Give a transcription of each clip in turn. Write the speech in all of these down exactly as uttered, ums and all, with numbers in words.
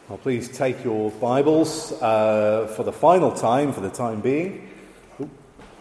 Well, please take your Bibles uh, for the final time, for the time being. Ooh.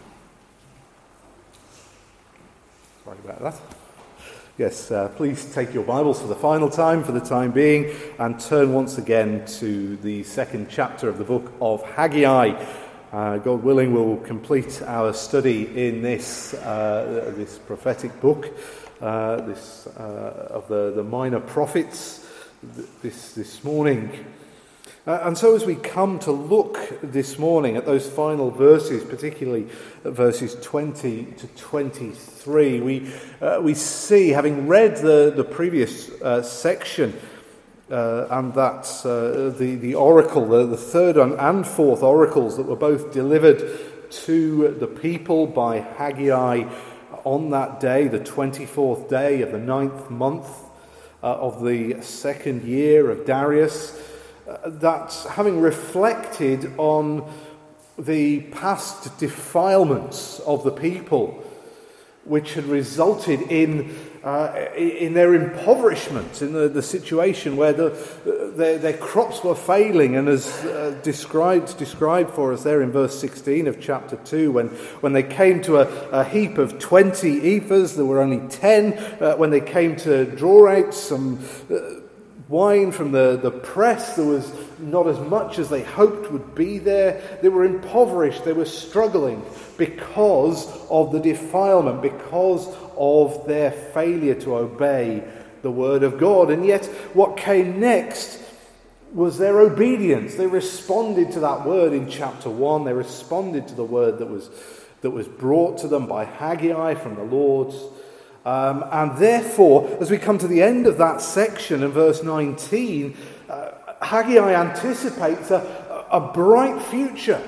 Sorry about that. Yes, uh, please take your Bibles for the final time, for the time being, and turn once again to the second chapter of the book of Haggai. Uh, God willing, we'll complete our study in this uh, this prophetic book, uh, this uh, of the, the minor prophets. This this morning. Uh, and so as we come to look this morning at those final verses, particularly verses twenty to twenty-three, we uh, we see, having read the, the previous uh, section, uh, and that uh, the, the oracle, the, the third and fourth oracles that were both delivered to the people by Haggai on that day, the twenty-fourth day of the ninth month, Uh, of the second year of Darius, uh, that having reflected on the past defilements of the people, which had resulted in uh, in their impoverishment, in the, the situation where the, their, their crops were failing, and as uh, described described for us there in verse sixteen of chapter two, when, when they came to a, a heap of twenty ephahs, there were only ten. Uh, when they came to draw out some uh, wine from the, the press, there was not as much as they hoped would be there. They were impoverished, they were struggling because of the defilement, because of their failure to obey the word of God. And yet what came next was their obedience. They responded to that word in chapter one. They responded to the word that was that was brought to them by Haggai from the Lord. Um, and therefore, as we come to the end of that section in verse nineteen, uh, Haggai anticipates a, a bright future.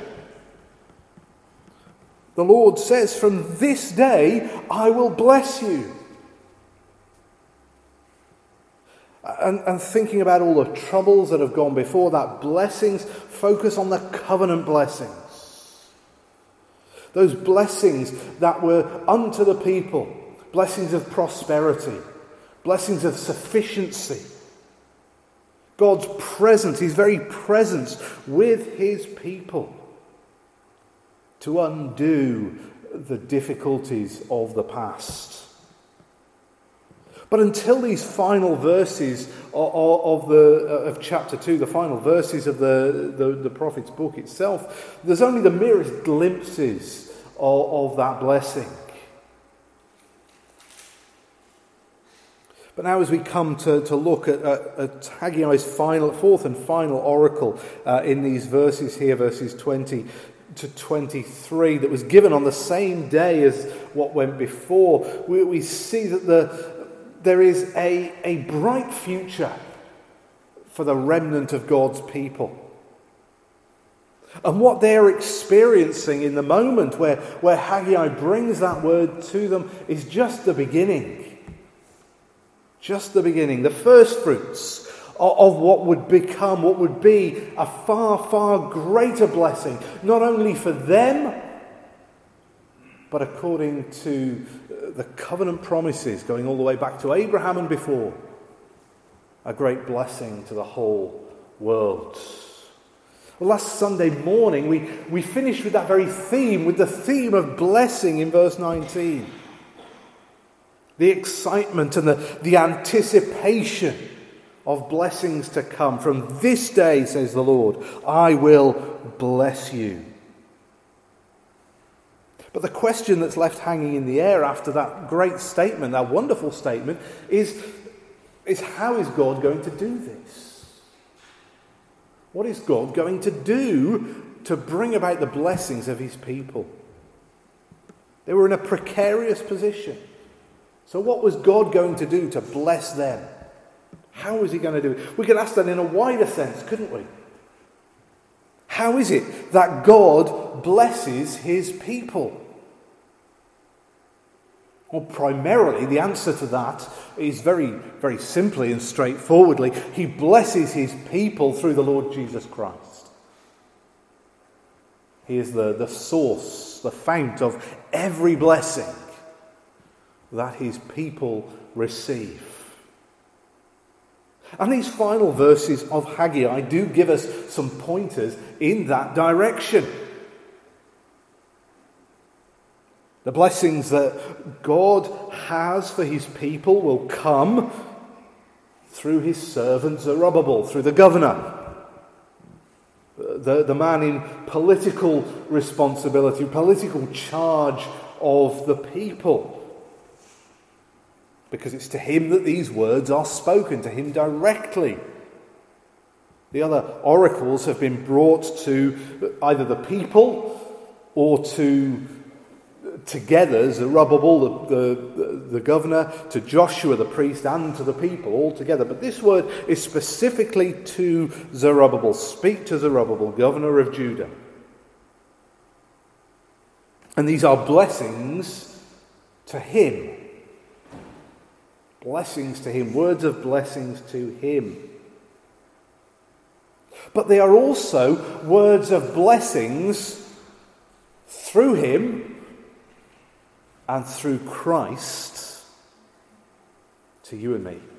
The Lord says, "From this day I will bless you." And, and thinking about all the troubles that have gone before that, blessings, focus on the covenant blessings. Those blessings that were unto the people, blessings of prosperity, blessings of sufficiency. God's presence, his very presence with his people, to undo the difficulties of the past. But until these final verses of, of the of chapter two, the final verses of the, the, the prophet's book itself, there's only the merest glimpses of, of that blessing. But now as we come to, to look at, at, at Haggai's final, fourth and final oracle uh, in these verses here, verses twenty to twenty-three, that was given on the same day as what went before, we, we see that the, there is a, a bright future for the remnant of God's people. And what they're experiencing in the moment where, where Haggai brings that word to them is just the beginning. Just the beginning, the first fruits of what would become, what would be a far, far greater blessing, not only for them, but according to the covenant promises going all the way back to Abraham and before, a great blessing to the whole world. Well, last Sunday morning, we, we finished with that very theme, with the theme of blessing in verse nineteen. The excitement and the, the anticipation of blessings to come. From this day, says the Lord, I will bless you. But the question that's left hanging in the air after that great statement, that wonderful statement, is, is how is God going to do this? What is God going to do to bring about the blessings of his people? They were in a precarious position. So what was God going to do to bless them? How was he going to do it? We could ask that in a wider sense, couldn't we? How is it that God blesses his people? Well, primarily, the answer to that is very, very simply and straightforwardly, he blesses his people through the Lord Jesus Christ. He is the, the source, the fount of every blessing that his people receive. And these final verses of Haggai do give us some pointers in that direction. The blessings that God has for his people will come through his servant Zerubbabel, through the governor, the, the man in political responsibility, political charge of the people. Because it's to him that these words are spoken, to him directly. The other oracles have been brought to either the people or to together Zerubbabel, the, the, the governor, to Joshua the priest, and to the people all together. But this word is specifically to Zerubbabel. Speak to Zerubbabel, governor of Judah. And these are blessings to him. Blessings to him, words of blessings to him. But they are also words of blessings through him and through Christ to you and me.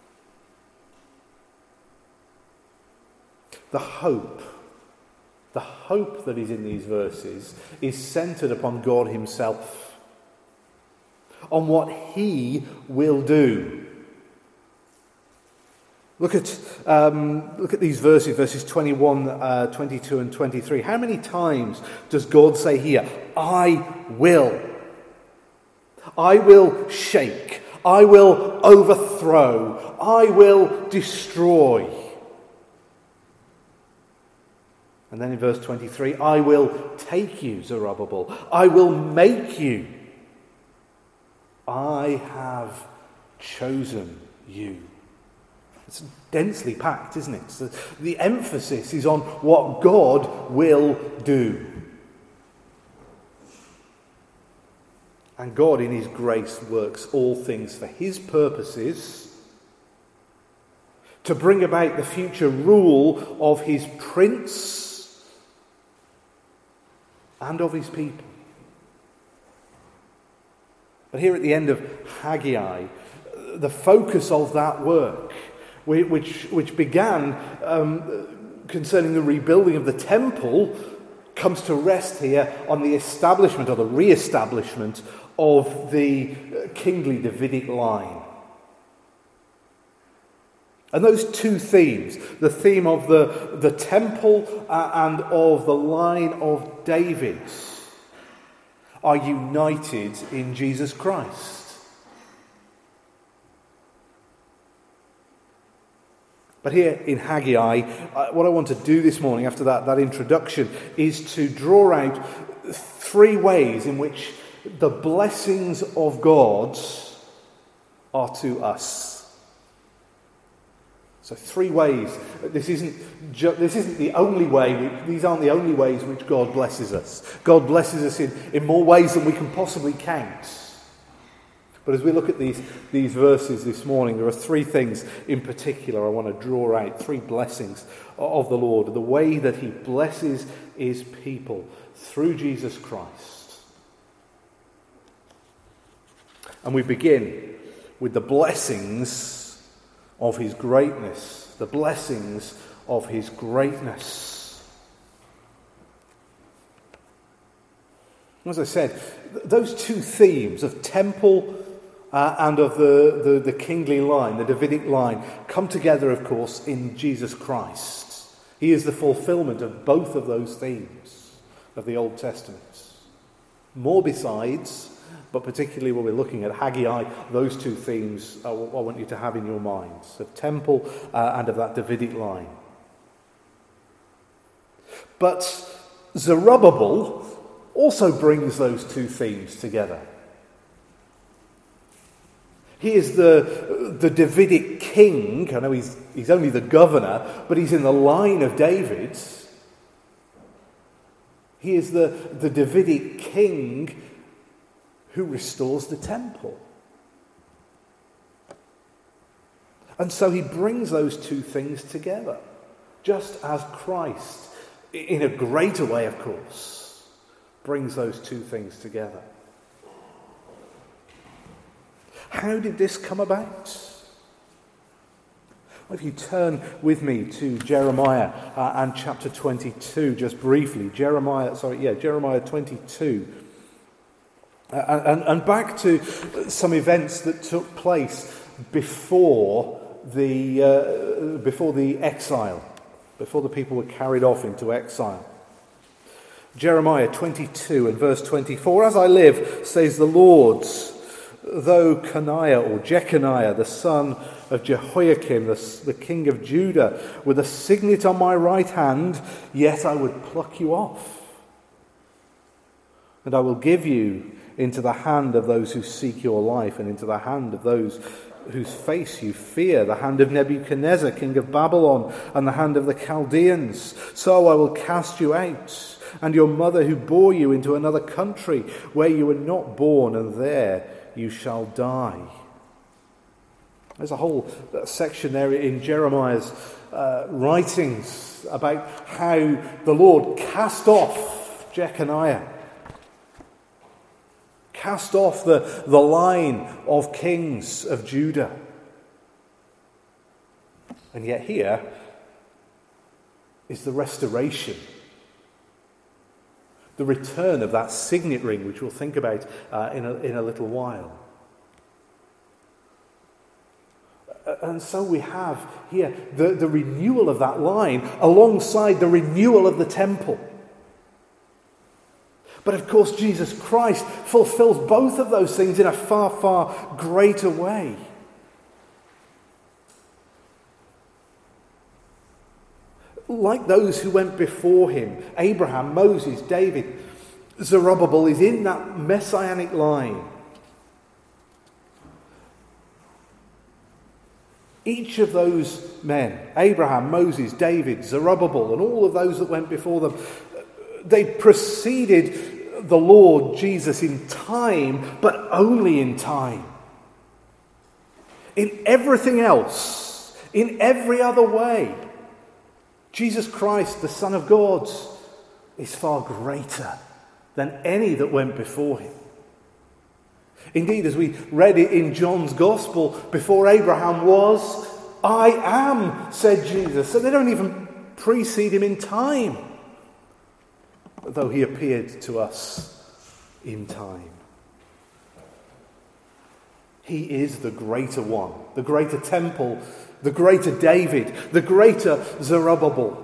The hope, the hope that is in these verses is centered upon God himself, on what he will do. Look at um, look at these verses, verses twenty-one, uh, twenty-two and twenty-three. How many times does God say here, I will? I will shake. I will overthrow. I will destroy. And then in verse twenty-three, I will take you, Zerubbabel. I will make you. I have chosen you. It's densely packed, isn't it? So the emphasis is on what God will do. And God in his grace works all things for his purposes, to bring about the future rule of his prince and of his people. But here at the end of Haggai, the focus of that work, which, which began um, concerning the rebuilding of the temple, comes to rest here on the establishment or the re-establishment of the kingly Davidic line. And those two themes, the theme of the, the temple uh, and of the line of David, are united in Jesus Christ. But here in Haggai, uh, what I want to do this morning after that, that introduction is to draw out three ways in which the blessings of God are to us. So three ways. This isn't ju- this isn't the only way. These aren't the only ways in which God blesses us. God blesses us in, in more ways than we can possibly count. But as we look at these, these verses this morning, there are three things in particular I want to draw out. Three blessings of the Lord. The way that he blesses his people through Jesus Christ. And we begin with the blessings of his greatness. The blessings of his greatness. As I said, those two themes of temple uh, and of the, the, the kingly line, the Davidic line, come together, of course, in Jesus Christ. He is the fulfillment of both of those themes of the Old Testament. More besides, but particularly when we're looking at Haggai, those two themes I want you to have in your minds, of temple uh, and of that Davidic line. But Zerubbabel also brings those two themes together. He is the, the Davidic king. I know he's, he's only the governor, but he's in the line of David. He is the, the Davidic king who restores the temple. And so he brings those two things together, just as Christ, in a greater way, of course, brings those two things together. How did this come about? If you turn with me to Jeremiah uh, and chapter twenty-two, just briefly. Jeremiah, sorry, yeah, Jeremiah twenty-two. Uh, and, and back to some events that took place before the uh, before the exile, before the people were carried off into exile. Jeremiah twenty-two and verse twenty-four, "As I live, says the Lord, though Coniah or Jeconiah, the son of Jehoiakim, the, the king of Judah, with a signet on my right hand, yet I would pluck you off. And I will give you into the hand of those who seek your life, and into the hand of those whose face you fear, the hand of Nebuchadnezzar, king of Babylon, and the hand of the Chaldeans. So I will cast you out, and your mother who bore you into another country, where you were not born, and there you shall die." There's a whole section there in Jeremiah's uh, writings about how the Lord cast off Jeconiah, cast off the, the line of kings of Judah. And yet here is the restoration, the return of that signet ring, which we'll think about uh, in, a, in a little while. And so we have here the, the renewal of that line alongside the renewal of the temple. But of course, Jesus Christ fulfills both of those things in a far, far greater way. Like those who went before him, Abraham, Moses, David, Zerubbabel is in that messianic line. Each of those men, Abraham, Moses, David, Zerubbabel, and all of those that went before them, they preceded the Lord Jesus in time, but only in time. In everything else, in every other way, Jesus Christ, the Son of God, is far greater than any that went before him. Indeed, as we read it in John's Gospel, before Abraham was, I am, said Jesus. So they don't even precede him in time, though he appeared to us in time. He is the greater one, the greater temple, the greater David, the greater Zerubbabel,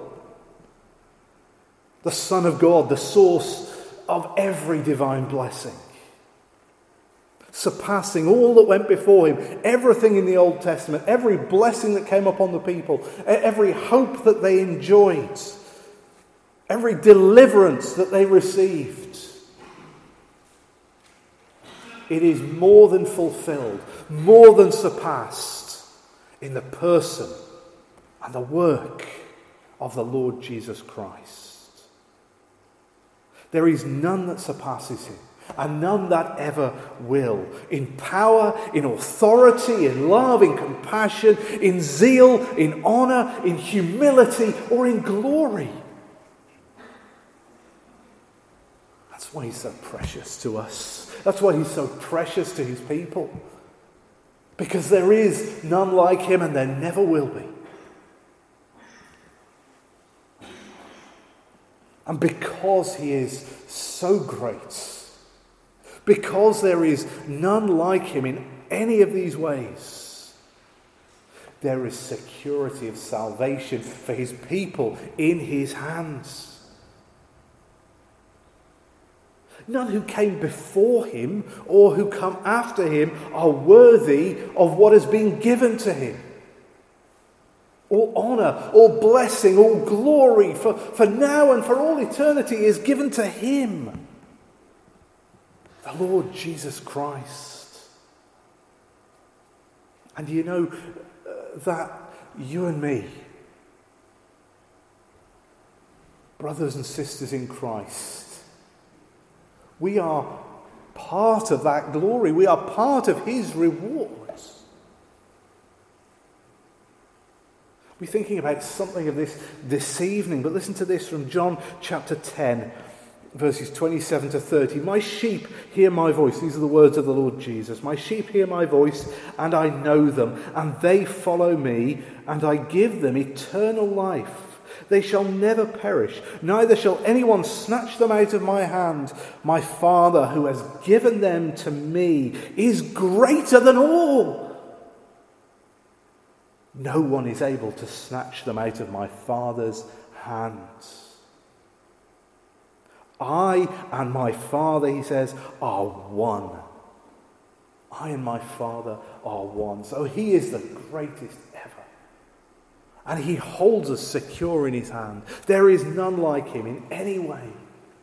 the Son of God, the source of every divine blessing, surpassing all that went before him, everything in the Old Testament, every blessing that came upon the people, every hope that they enjoyed, every deliverance that they received. It is more than fulfilled, more than surpassed in the person and the work of the Lord Jesus Christ. There is none that surpasses him, and none that ever will. In power, in authority, in love, in compassion, in zeal, in honour, in humility, or in glory. That's why he's so precious to us. That's why he's so precious to his people. Because there is none like him, and there never will be. And because he is so great, because there is none like him in any of these ways, there is security of salvation for his people in his hands. None who came before him or who come after him are worthy of what has been given to him. All honour, all blessing, all glory for, for now and for all eternity is given to him, the Lord Jesus Christ. And you know uh, that you and me, brothers and sisters in Christ, we are part of that glory. We are part of his rewards. We're thinking about something of this this evening, but listen to this from John chapter ten. verses twenty-seven to thirty. My sheep hear my voice. These are the words of the Lord Jesus. My sheep hear my voice, and I know them, and they follow me, and I give them eternal life. They shall never perish, neither shall anyone snatch them out of my hand. My Father, who has given them to me, is greater than all. No one is able to snatch them out of my Father's hands. I and my Father, he says, are one. I and my Father are one. So he is the greatest ever. And he holds us secure in his hand. There is none like him in any way.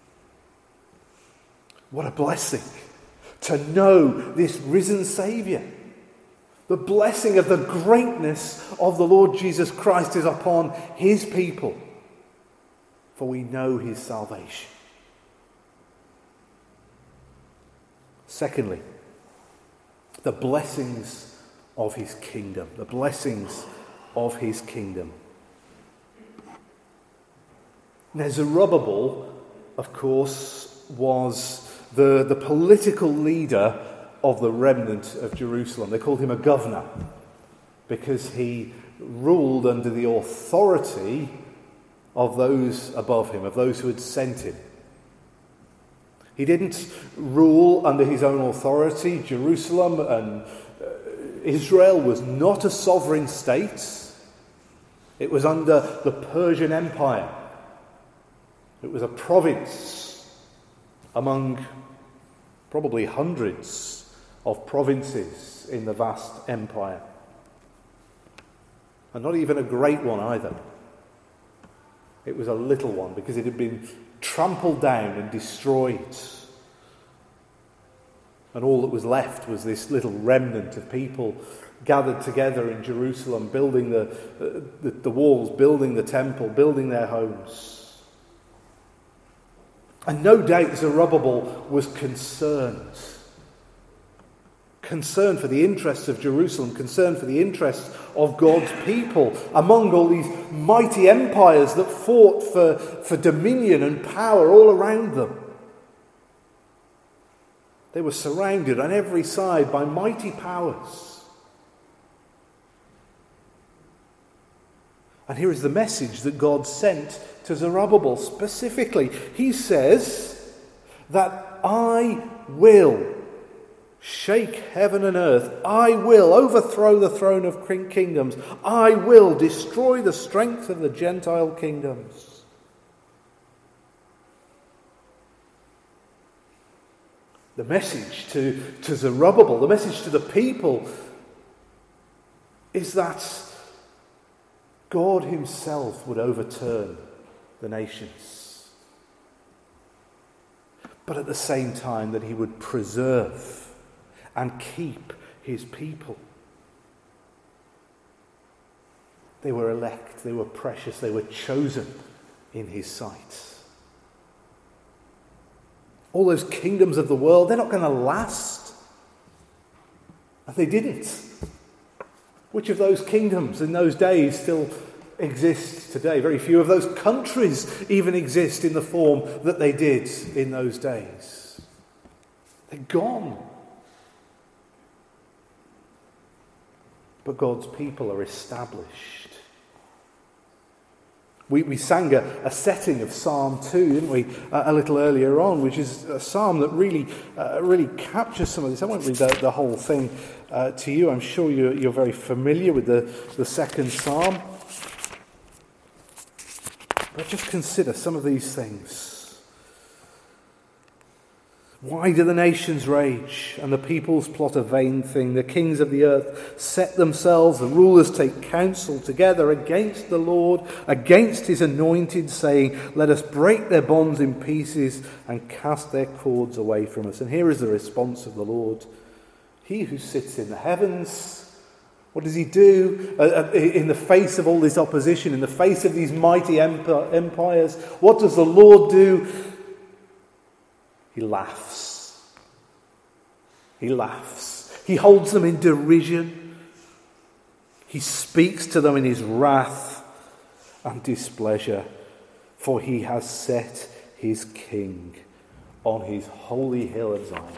What a blessing to know this risen Saviour. The blessing of the greatness of the Lord Jesus Christ is upon his people, for we know his salvation. Secondly, the blessings of his kingdom. The blessings of his kingdom. Now, Zerubbabel, of course, was the, the political leader of the remnant of Jerusalem. They called him a governor because he ruled under the authority of those above him, of those who had sent him. He didn't rule under his own authority. Jerusalem and Israel was not a sovereign state. It was under the Persian Empire. It was a province among probably hundreds of provinces in the vast empire. And not even a great one either. It was a little one because it had been trampled down and destroyed. And all that was left was this little remnant of people gathered together in Jerusalem, building the, uh, the, the walls, building the temple, building their homes. And no doubt Zerubbabel was concerned. Concerned for the interests of Jerusalem, concerned for the interests of God's people among all these mighty empires that fought for, for dominion and power all around them. They were surrounded on every side by mighty powers. And here is the message that God sent to Zerubbabel specifically. He says that I will shake heaven and earth. I will overthrow the throne of kingdoms. I will destroy the strength of the Gentile kingdoms. The message to, to Zerubbabel, the message to the people, is that God himself would overturn the nations. But at the same time that he would preserve and keep his people. They were elect, they were precious, they were chosen in his sight. All those kingdoms of the world, they're not going to last. And they didn't. Which of those kingdoms in those days still exist today? Very few of those countries even exist in the form that they did in those days. They're gone. But God's people are established. We, we sang a, a setting of Psalm two, didn't we, uh, a little earlier on, which is a psalm that really uh, really captures some of this. I won't read the, the whole thing uh, to you. I'm sure you're, you're very familiar with the, the second psalm. But just consider some of these things. Why do the nations rage and the peoples plot a vain thing? The kings of the earth set themselves, the rulers take counsel together against the Lord, against his anointed, saying, let us break their bonds in pieces and cast their cords away from us. And here is the response of the Lord. He who sits in the heavens, what does he do uh, in the face of all this opposition, in the face of these mighty empires? What does the Lord do? He laughs. He laughs. He holds them in derision. He speaks to them in his wrath and displeasure, for he has set his king on his holy hill of Zion.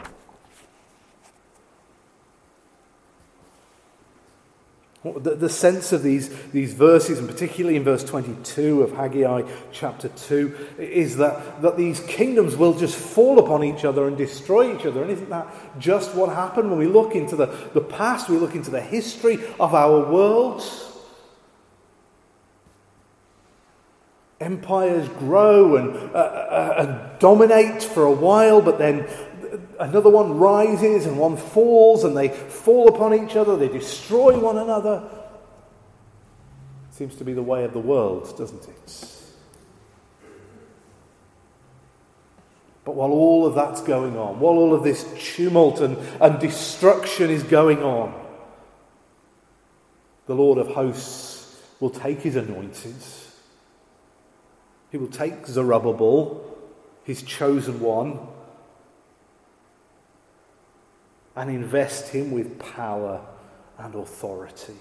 The, the sense of these, these verses, and particularly in verse twenty-two of Haggai chapter two, is that, that these kingdoms will just fall upon each other and destroy each other. And isn't that just what happened when we look into the, the past, we look into the history of our world? Empires grow and, uh, uh, and dominate for a while, but then another one rises and one falls, and they fall upon each other, they destroy one another. Seems to be the way of the world, doesn't it? But while all of that's going on, while all of this tumult and, and destruction is going on, the Lord of hosts will take his anointed. He will take Zerubbabel, his chosen one, and invest him with power and authority.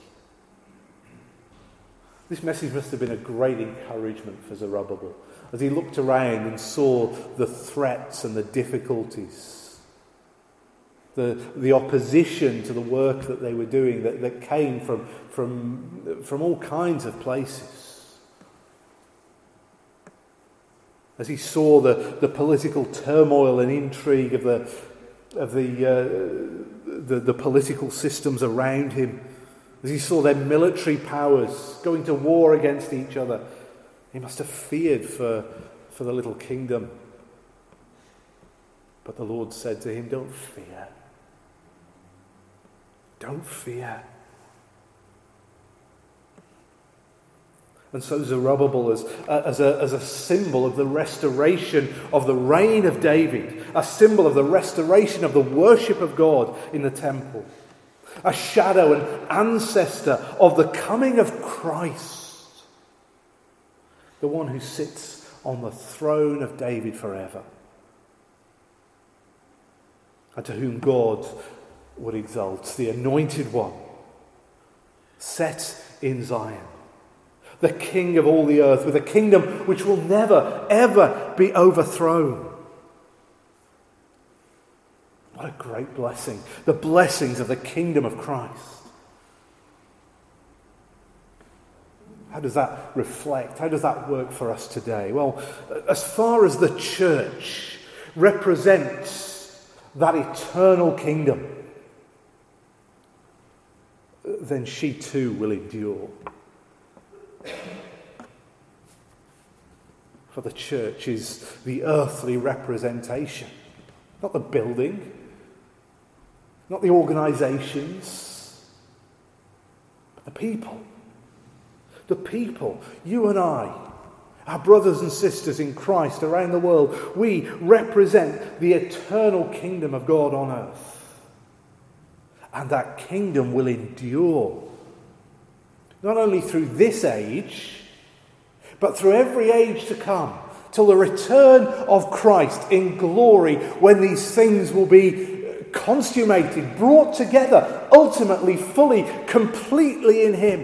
This message must have been a great encouragement for Zerubbabel as he looked around and saw the threats and the difficulties, the, the opposition to the work that they were doing that, that came from, from, from all kinds of places. As he saw the, the political turmoil and intrigue of the of the, uh, the the political systems around him, as he saw their military powers going to war against each other, he must have feared for, for the little kingdom. But the Lord said to him, "Don't fear. Don't fear." And so Zerubbabel, as, uh, as, a, as a symbol of the restoration of the reign of David, a symbol of the restoration of the worship of God in the temple, a shadow and ancestor of the coming of Christ, the one who sits on the throne of David forever, and to whom God would exalt, the anointed one, set in Zion, the King of all the earth, with a kingdom which will never, ever be overthrown. What a great blessing. The blessings of the kingdom of Christ. How does that reflect? How does that work for us today? Well, as far as the church represents that eternal kingdom, then she too will endure. For the church is the earthly representation, not the building, not the organisations, but the people. The people, you and I, our brothers and sisters in Christ around the world, we represent the eternal kingdom of God on earth. And that kingdom will endure. Not only through this age, but through every age to come, till the return of Christ in glory, when these things will be consummated, brought together, ultimately, fully, completely in Him.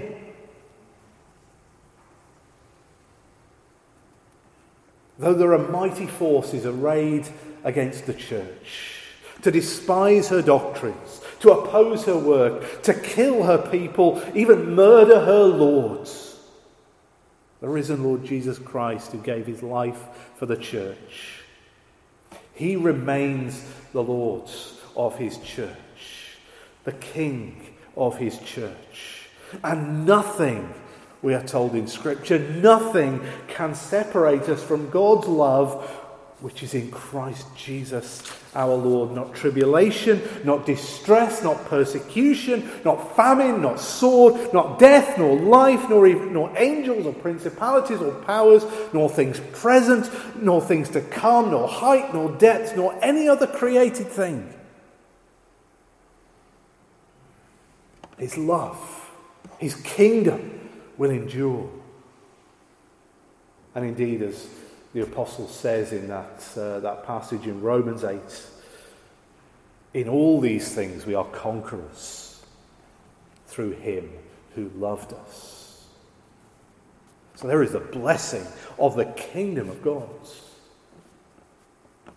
Though there are mighty forces arrayed against the church, to despise her doctrines, to oppose her work, to kill her people, even murder her lords, the risen Lord Jesus Christ, who gave his life for the church, he remains the Lord of his church, the King of his church. And nothing, we are told in Scripture, nothing can separate us from God's love, which is in Christ Jesus our Lord. Not tribulation, not distress, not persecution, not famine, not sword, not death, nor life, nor even, nor angels, or principalities, or powers, nor things present, nor things to come, nor height, nor depth, nor any other created thing. His love, his kingdom will endure. And indeed, as the apostle says in that, uh, that passage in Romans eight, in all these things we are conquerors through him who loved us. So there is the blessing of the kingdom of God.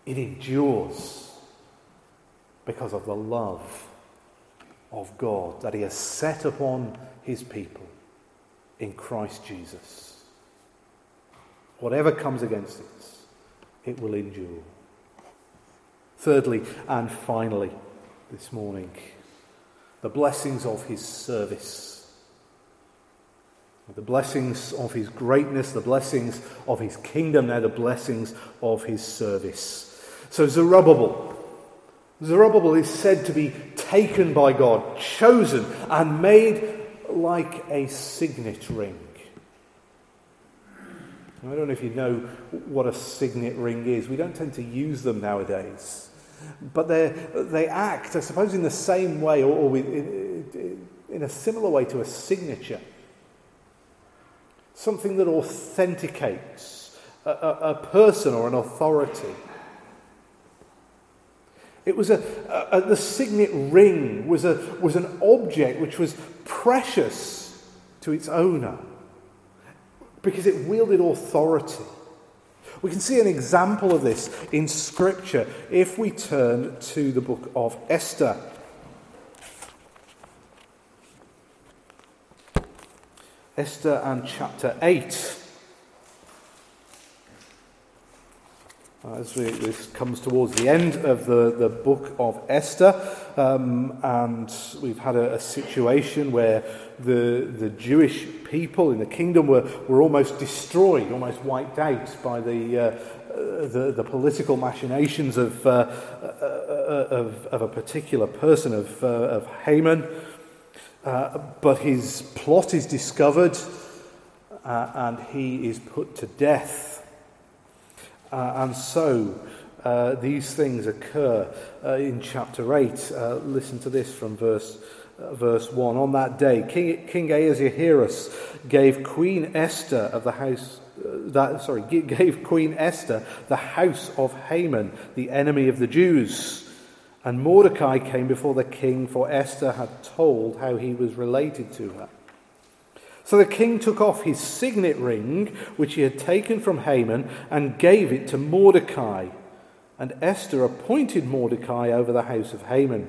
It endures because of the love of God that he has set upon his people in Christ Jesus. Whatever comes against it, it will endure. Thirdly and finally this morning, the blessings of his service. The blessings of his greatness, the blessings of his kingdom, now the blessings of his service. So Zerubbabel, Zerubbabel is said to be taken by God, chosen and made like a signet ring. I don't know if you know what a signet ring is. We don't tend to use them nowadays. But they they act, I suppose, in the same way or, or with, in, in a similar way to a signature. Something that authenticates a, a, a person or an authority. It was a, a the signet ring was a was an object which was precious to its owner because it wielded authority. We can see an example of this in Scripture if we turn to the book of Esther. Esther and chapter eight. As we, this comes towards the end of the, the book of Esther, um, and we've had a, a situation where the the Jewish people in the kingdom were, were almost destroyed, almost wiped out by the uh, the, the political machinations of, uh, of of a particular person, of uh, of Haman. Uh, but his plot is discovered, uh, and he is put to death. Uh, and so uh, these things occur uh, in chapter eight. Uh, listen to this from verse uh, verse one. On that day, King, King Ahasuerus gave Queen Esther of the house uh, that sorry gave Queen Esther the house of Haman, the enemy of the Jews. And Mordecai came before the king, for Esther had told how he was related to her. So the king took off his signet ring, which he had taken from Haman, and gave it to Mordecai. And Esther appointed Mordecai over the house of Haman.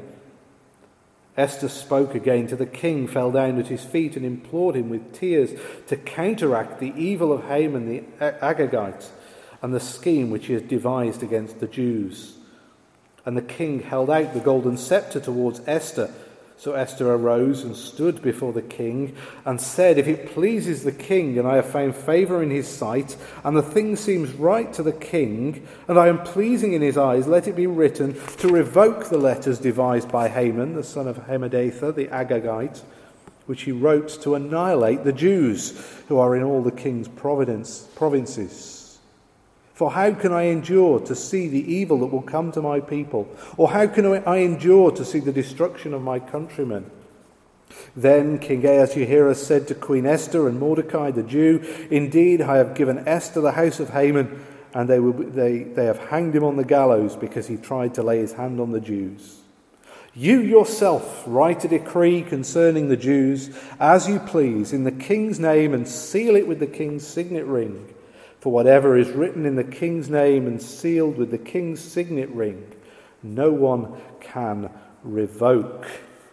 Esther spoke again to the king, fell down at his feet, and implored him with tears to counteract the evil of Haman the Agagite and the scheme which he had devised against the Jews. And the king held out the golden scepter towards Esther. So Esther arose and stood before the king and said, "If it pleases the king, and I have found favour in his sight, and the thing seems right to the king, and I am pleasing in his eyes, let it be written to revoke the letters devised by Haman, the son of Hammedatha, the Agagite, which he wrote to annihilate the Jews who are in all the king's providence, provinces. For how can I endure to see the evil that will come to my people? Or how can I endure to see the destruction of my countrymen?" Then King Ahasuerus said to Queen Esther and Mordecai the Jew, "Indeed, I have given Esther the house of Haman, and they, will be, they, they have hanged him on the gallows because he tried to lay his hand on the Jews. You yourself write a decree concerning the Jews as you please in the king's name and seal it with the king's signet ring. For whatever is written in the king's name and sealed with the king's signet ring, no one can revoke."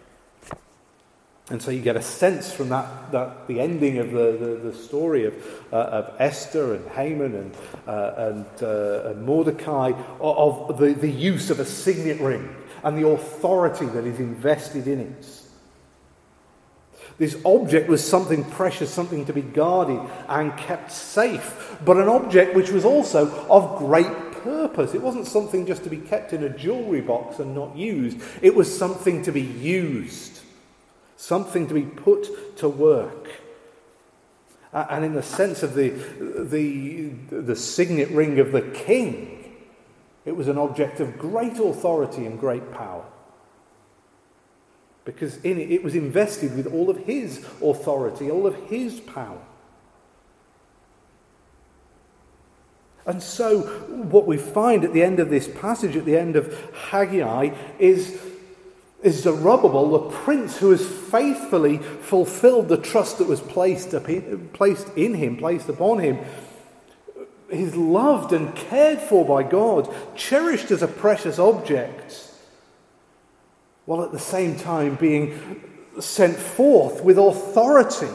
And so you get a sense from that, that the ending of the, the, the story of, uh, of Esther and Haman and, uh, and, uh, and Mordecai of, of the, the use of a signet ring and the authority that is invested in it. This object was something precious, something to be guarded and kept safe, but an object which was also of great purpose. It wasn't something just to be kept in a jewellery box and not used. It was something to be used, something to be put to work. And in the sense of the, the, the signet ring of the king, it was an object of great authority and great power. Because in it, it was invested with all of his authority, all of his power. And so what we find at the end of this passage, at the end of Haggai, is, is Zerubbabel, the prince who has faithfully fulfilled the trust that was placed, up in, placed in him, placed upon him, He's loved and cared for by God, cherished as a precious object, while at the same time being sent forth with authority.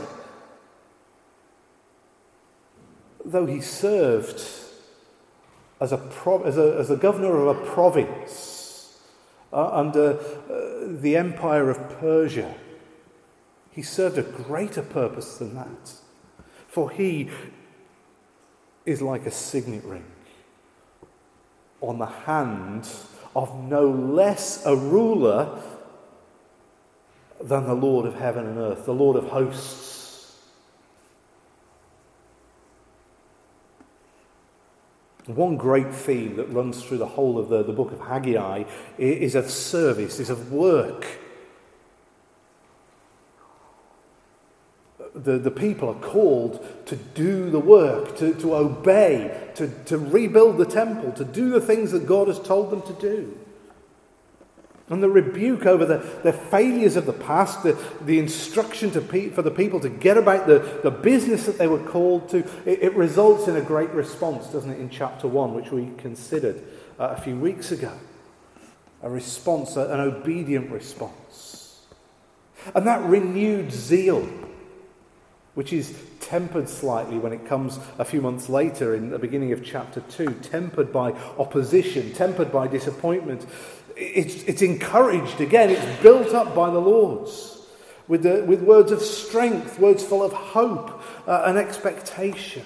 Though he served as a, pro- as a, as a governor of a province uh, under uh, the empire of Persia, he served a greater purpose than that. For he is like a signet ring on the hand of no less a ruler than the Lord of heaven and earth, the Lord of hosts. One great theme that runs through the whole of the, the book of Haggai is of service, is of work. The, the people are called to do the work, to, to obey, to, to rebuild the temple, to do the things that God has told them to do. And the rebuke over the, the failures of the past, the, the instruction to pe- for the people to get about the, the business that they were called to, it, it results in a great response, doesn't it, in chapter one, which we considered uh, a few weeks ago. A response, an obedient response. And that renewed zeal, which is tempered slightly when it comes a few months later in the beginning of chapter two, tempered by opposition, tempered by disappointment. It's, it's encouraged again, it's built up by the Lord's with, the, with words of strength, words full of hope uh, and expectation.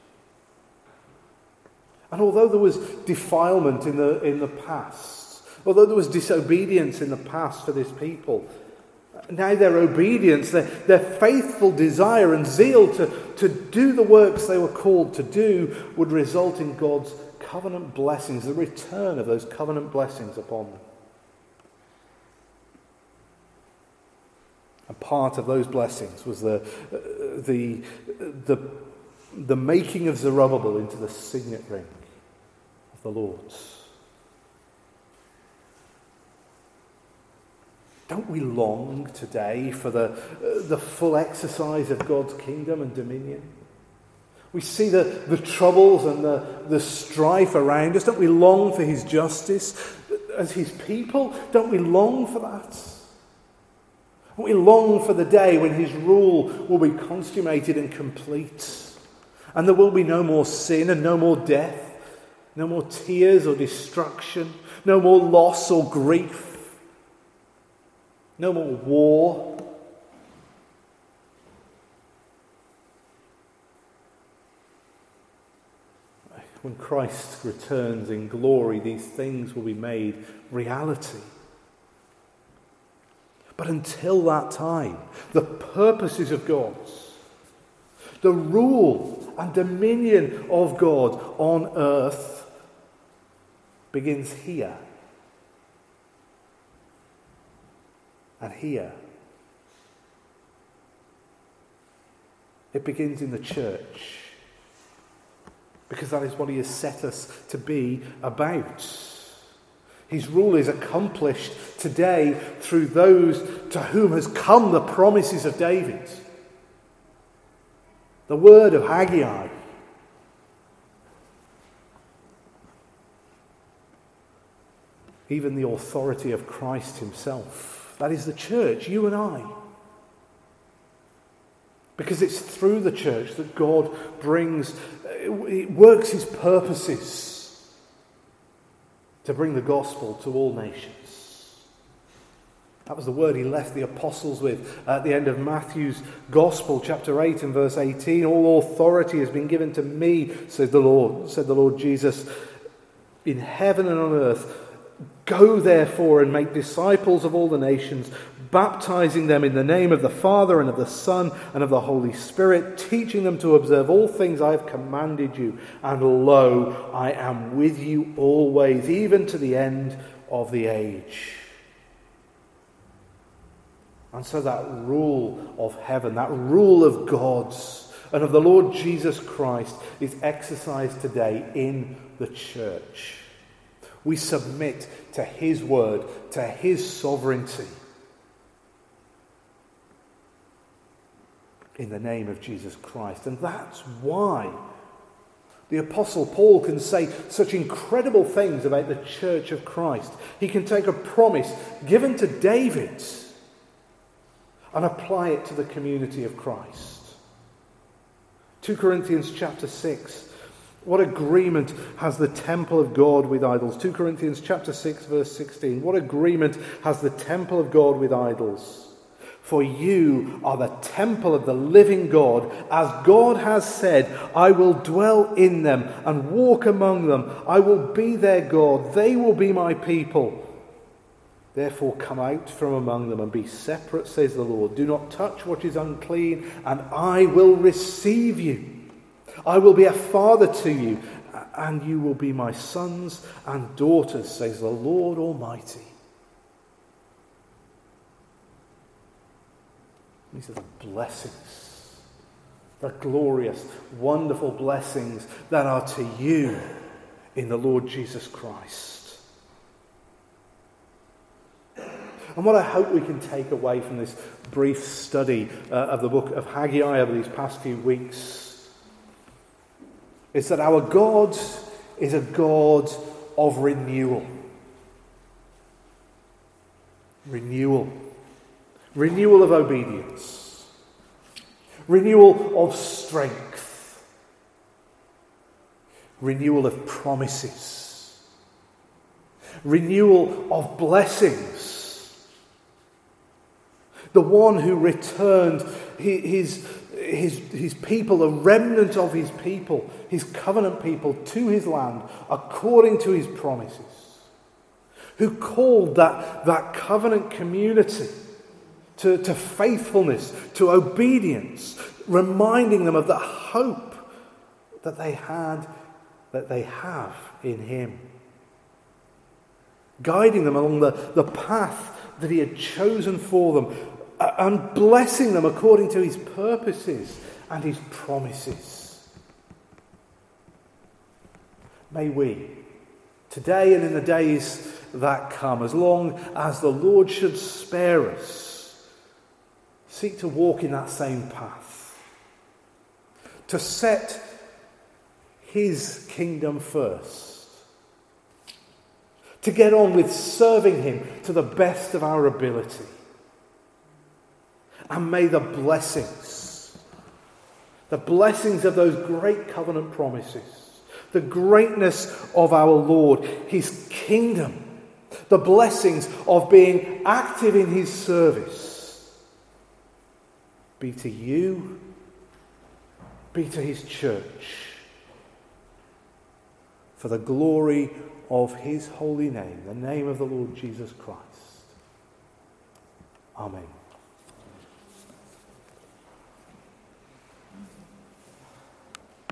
And although there was defilement in the, in the past, although there was disobedience in the past for this people, now their obedience, their, their faithful desire and zeal to, to do the works they were called to do would result in God's covenant blessings, the return of those covenant blessings upon them. And part of those blessings was the, the, the, the making of Zerubbabel into the signet ring of the Lord's. Don't we long today for the, uh, the full exercise of God's kingdom and dominion? We see the, the troubles and the, the strife around us. Don't we long for his justice as his people? Don't we long for that? Don't we long for the day when his rule will be consummated and complete? And there will be no more sin and no more death, no more tears or destruction, no more loss or grief. No more war. When Christ returns in glory, these things will be made reality. But until that time, the purposes of God's, the rule and dominion of God on earth begins here. And here, it begins in the church, because that is what he has set us to be about. His rule is accomplished today through those to whom has come the promises of David. The word of Haggai. Even the authority of Christ himself. That is the church, you and I. Because it's through the church that God brings, it works his purposes to bring the gospel to all nations. That was the word he left the apostles with at the end of Matthew's Gospel, chapter eight and verse eighteen. All authority has been given to me, said the Lord, said the Lord Jesus, in heaven and on earth. Go therefore and make disciples of all the nations, baptizing them in the name of the Father and of the Son and of the Holy Spirit, teaching them to observe all things I have commanded you. And lo, I am with you always, even to the end of the age. And so that rule of heaven, that rule of God's and of the Lord Jesus Christ is exercised today in the church. We submit to his word, to his sovereignty. In the name of Jesus Christ. And that's why The Apostle Paul can say such incredible things about the church of Christ. He can take a promise given to David and apply it to the community of Christ. Second Corinthians chapter six. What agreement has the temple of God with idols? Second Corinthians chapter six verse sixteen. What agreement has the temple of God with idols? For you are the temple of the living God. As God has said, I will dwell in them and walk among them. I will be their God. They will be my people. Therefore come out from among them and be separate, says the Lord. Do not touch what is unclean, and I will receive you. I will be a father to you, and you will be my sons and daughters, says the Lord Almighty. These are the blessings, the glorious, wonderful blessings that are to you in the Lord Jesus Christ. And what I hope we can take away from this brief study uh, of the book of Haggai over these past few weeks is that our God is a God of renewal. Renewal. Renewal of obedience. Renewal of strength. Renewal of promises. Renewal of blessings. The one who returned his, his, his people, a remnant of his people, his covenant people, to his land according to his promises. Who called that, that covenant community To, to faithfulness, to obedience, reminding them of the hope that they had, that they have in him. Guiding them along the, the path that he had chosen for them, and blessing them according to his purposes and his promises. May we, today and in the days that come, as long as the Lord should spare us, seek to walk in that same path. To set his kingdom first. To get on with serving him to the best of our ability. And may the blessings, the blessings of those great covenant promises, the greatness of our Lord, his kingdom, the blessings of being active in his service, be to you, be to his church, for the glory of his holy name, the name of the Lord Jesus Christ. Amen.